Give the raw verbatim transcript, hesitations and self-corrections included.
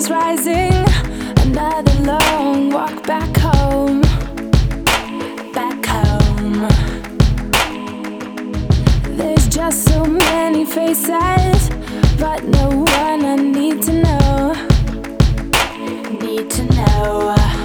sun's rising. Another long walk back home. Back home. There's just so many faces, but no one I need to know. Need to know.